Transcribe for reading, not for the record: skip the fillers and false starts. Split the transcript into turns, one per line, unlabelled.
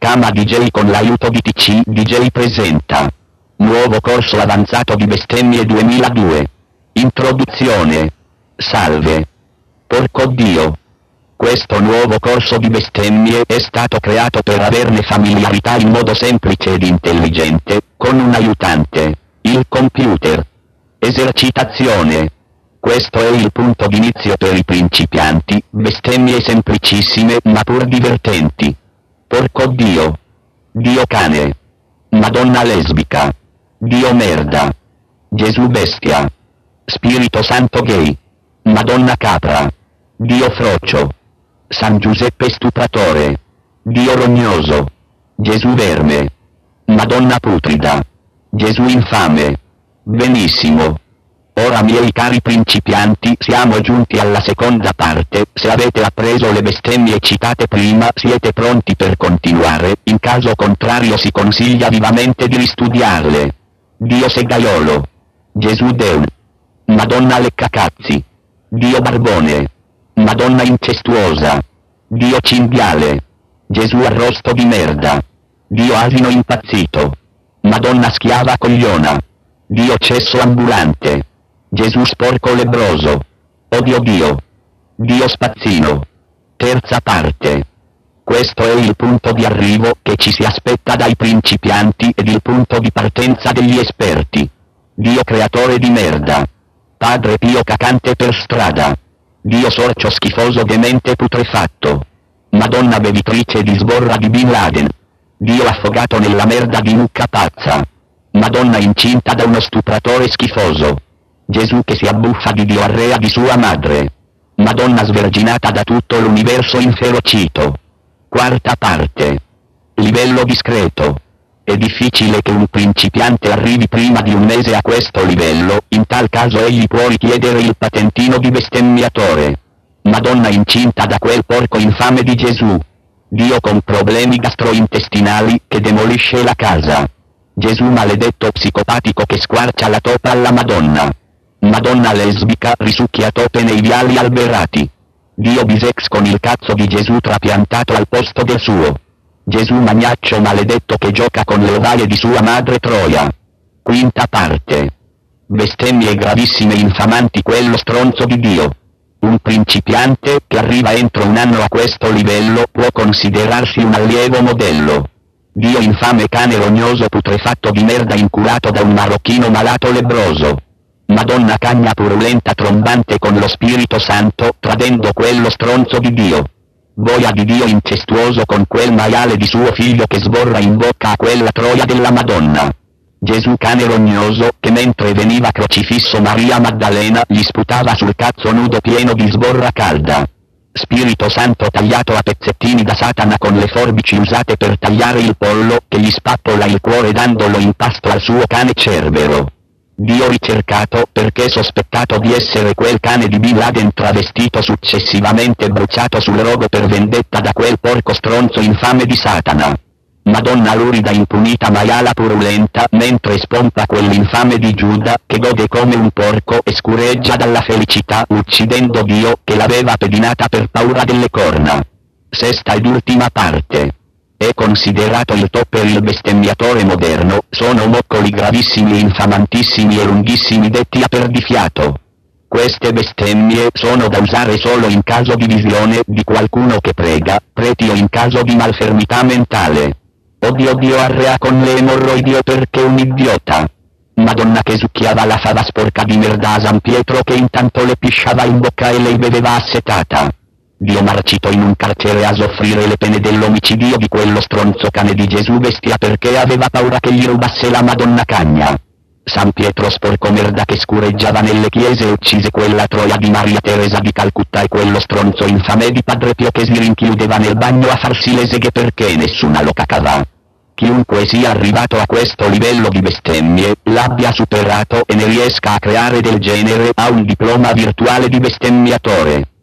Kama DJ con l'aiuto di TC DJ presenta. Nuovo corso avanzato di bestemmie 2002. Introduzione. Salve. Porco Dio. Questo nuovo corso di bestemmie è stato creato per averne familiarità in modo semplice ed intelligente, con un aiutante, il computer. Esercitazione. Questo è il punto d'inizio per i principianti, bestemmie semplicissime ma pur divertenti. Porco Dio. Dio cane. Madonna lesbica. Dio merda. Gesù bestia. Spirito Santo gay. Madonna capra. Dio frocio. San Giuseppe stupratore. Dio rognoso. Gesù verme. Madonna putrida. Gesù infame. Benissimo. Ora miei cari principianti siamo giunti alla seconda parte, se avete appreso le bestemmie citate prima siete pronti per continuare, in caso contrario si consiglia vivamente di ristudiarle. Dio segaiolo. Gesù Deun. Madonna leccacazzi. Dio barbone. Madonna incestuosa. Dio cinghiale. Gesù arrosto di merda. Dio asino impazzito. Madonna schiava cogliona. Dio cesso ambulante. Gesù sporco lebbroso. Odio Dio. Dio spazzino. Terza parte. Questo è il punto di arrivo che ci si aspetta dai principianti ed il punto di partenza degli esperti. Dio creatore di merda. Padre Pio cacante per strada. Dio sorcio schifoso demente putrefatto. Madonna bevitrice di sborra di Bin Laden. Dio affogato nella merda di mucca pazza. Madonna incinta da uno stupratore schifoso. Gesù che si abbuffa di diarrea di sua madre. Madonna sverginata da tutto l'universo inferocito. Quarta parte. Livello discreto. È difficile che un principiante arrivi prima di un mese a questo livello, in tal caso egli può richiedere il patentino di bestemmiatore. Madonna incinta da quel porco infame di Gesù. Dio con problemi gastrointestinali che demolisce la casa. Gesù maledetto psicopatico che squarcia la topa alla Madonna. Madonna lesbica risucchia tope nei viali alberati. Dio bisex con il cazzo di Gesù trapiantato al posto del suo. Gesù magnaccio maledetto che gioca con le ovaie di sua madre Troia. Quinta parte. Bestemmie gravissime infamanti quello stronzo di Dio. Un principiante che arriva entro un anno a questo livello può considerarsi un allievo modello. Dio infame cane rognoso putrefatto di merda inculato da un marocchino malato lebbroso. Madonna cagna purulenta trombante con lo Spirito Santo tradendo quello stronzo di Dio. Boia di Dio incestuoso con quel maiale di suo figlio che sborra in bocca a quella troia della Madonna. Gesù cane rognoso che mentre veniva crocifisso Maria Maddalena gli sputava sul cazzo nudo pieno di sborra calda. Spirito Santo tagliato a pezzettini da Satana con le forbici usate per tagliare il pollo che gli spappola il cuore dandolo in pasto al suo cane Cerbero. Dio ricercato perché sospettato di essere quel cane di Bin Laden travestito successivamente bruciato sul rogo per vendetta da quel porco stronzo infame di Satana. Madonna lurida impunita maiala purulenta mentre spompa quell'infame di Giuda che gode come un porco e scureggia dalla felicità uccidendo Dio che l'aveva pedinata per paura delle corna. Sesta ed ultima parte. È considerato il top per il bestemmiatore moderno, sono moccoli gravissimi infamantissimi e lunghissimi detti a perdifiato. Queste bestemmie sono da usare solo in caso di visione di qualcuno che prega, preti o in caso di malfermità mentale. Odio Dio arrea con le emorroidi perché un idiota. Madonna che succhiava la fava sporca di merda a San Pietro che intanto le pisciava in bocca e lei beveva assetata. Dio marcito in un carcere a soffrire le pene dell'omicidio di quello stronzo cane di Gesù bestia perché aveva paura che gli rubasse la Madonna cagna. San Pietro sporco merda che scureggiava nelle chiese e uccise quella troia di Maria Teresa di Calcutta e quello stronzo infame di Padre Pio che si rinchiudeva nel bagno a farsi le seghe perché nessuna lo cacava. Chiunque sia arrivato a questo livello di bestemmie, l'abbia superato e ne riesca a creare del genere ha un diploma virtuale di bestemmiatore.